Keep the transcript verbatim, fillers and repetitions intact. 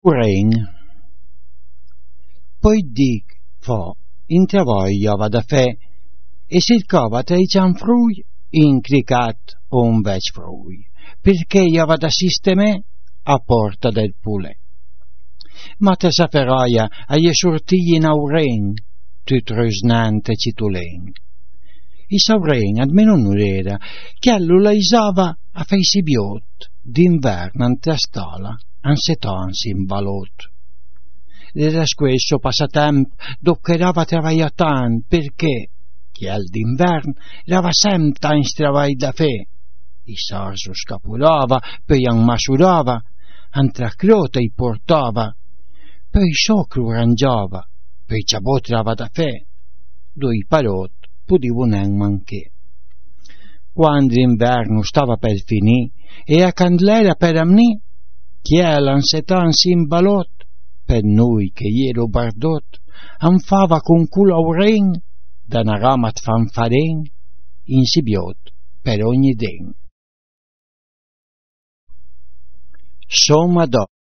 Uren. Poi dic fo, intravoglia da fe, e cercava tra i cianfrui incricat un vec frui, perché io vada sistemè a porta del pulè. Ma te saperoia a gli sortigli in auren, tut rusnante citulen. I sauren almeno non era, che allo la isava a feisi biot, d'inverno ante a stola, ansetansi in balot. Era questo passatempo dopo era travagliato tanto, perché, che al d'inverno, era sempre in travaglio da fe. I sarso scapulava, poi ammasurava, antra crota i portava, poi socru rangiava, poi ciabotrava da fe, due parot pudivo non manché. Quando l'inverno stava per finì e a candela per amni, che l'ansetansi in balot, per noi che iero bardot, anfava con culo auren, da una ramat fanfaren, insibiot per ogni den. Somma do.